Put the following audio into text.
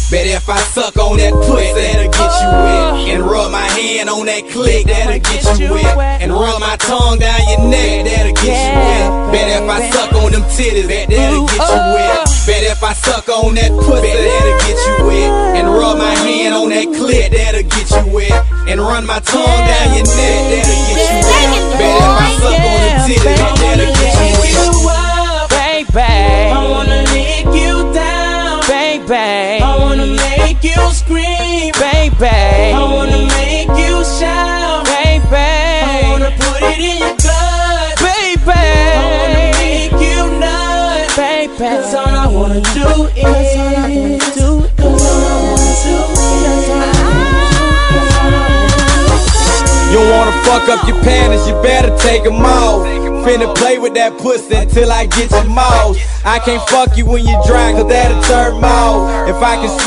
Bet if I suck on that pussy, that'll get you wet. And rub my hand on that click, that'll get you wet. And rub my tongue down your neck, that'll get you wet. Bet if I suck on them titties, that'll get you wet. Bet if I suck on that pussy, that'll get you wet. And rub my hand on that clip, that'll get you wet. And run my tongue down your neck, that'll get you wet. Bet if I suck on them titties, that'll get you wet. Baby, I wanna lick you down, baby. I wanna make you scream, baby. I wanna make you shout, baby. I wanna put it in your blood, baby. I wanna make you nut, baby. That's all I wanna do is, that's all I wanna do, that's all I wanna do. You wanna fuck up your panties, you better take them off. Finna play with that pussy until I get your mouth. I can't fuck you when you dry, cause that'll turn me off. If I can